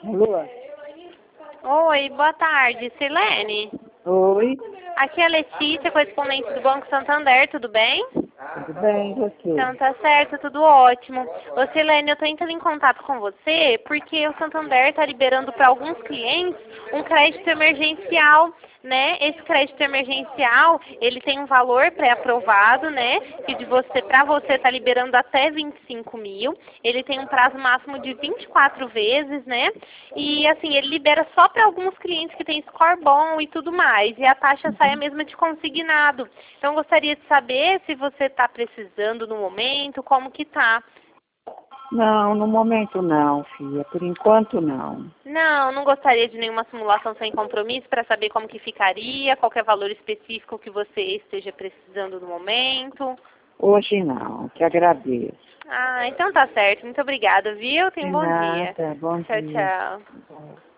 Alô? Oi, boa tarde, Silene. Oi, Aqui é a Letícia, correspondente do Banco Santander, tudo bem? tudo bem, e você? Então tá certo, tudo ótimo. Ô Silene, eu tô entrando em contato com você porque o Santander tá liberando para alguns clientes um crédito emergencial, né? Esse crédito emergencial, ele tem um valor pré-aprovado, né? Que de você, para você tá liberando até 25 mil. Ele tem um prazo máximo de 24 vezes, né? E assim, ele libera só para alguns clientes que têm score bom e tudo mais. E a taxa sai a mesma de consignado. Então eu gostaria de saber se você está precisando no momento, como que tá. Não, no momento não, filha. Por enquanto não. Não, não gostaria de nenhuma simulação sem compromisso para saber como que ficaria, qualquer valor específico que você esteja precisando no momento. Hoje não, que agradeço. Ah, então tá certo. Muito obrigada, viu? Tenha De um bom dia. nada, bom Tchau, dia. tchau.